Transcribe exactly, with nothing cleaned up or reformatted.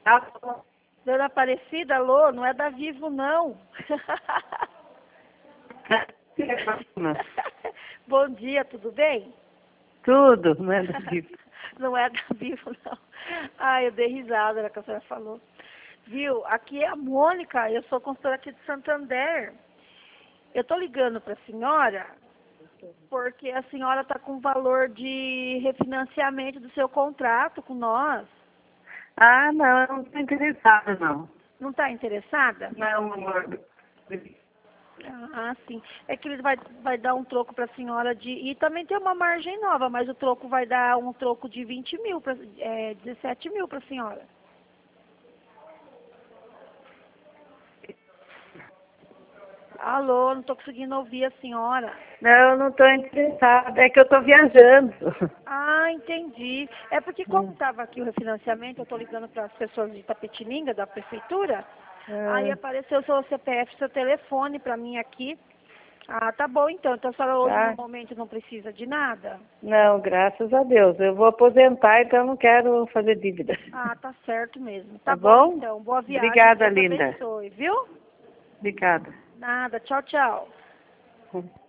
Alô? Dona Aparecida, alô, não é da Vivo, não. Bom dia, tudo bem? Tudo, não é da Vivo. Não é da Vivo, não. Ai, eu dei risada na que a senhora falou. Viu, aqui é a Mônica, eu sou consultora aqui de Santander. Eu tô ligando para a senhora porque a senhora está com valor de refinanciamento do seu contrato com nós. Ah, não, eu não estou interessada, não. Não está interessada? Não, amor. Ah, sim. É que ele vai, vai dar um troco para a senhora de... E também tem uma margem nova, mas o troco vai dar um troco de vinte mil, pra, é, dezessete mil para a senhora. Alô, não estou conseguindo ouvir a senhora. Não, eu não estou interessada, é que eu estou viajando. Ah, entendi. É porque como estava aqui o refinanciamento, eu estou ligando para as pessoas de Itapetininga, da prefeitura, aí Ah, apareceu o seu C P F, seu telefone para mim aqui. Ah, tá bom então. Então a senhora hoje no tá? momento não precisa de nada? Não, graças a Deus. Eu vou aposentar, então eu não quero fazer dívida. Ah, tá certo mesmo. Tá Tá bom bom? então. Boa viagem. Obrigada, Deus linda. abençoe, viu? Obrigada. Nada. Tchau, tchau.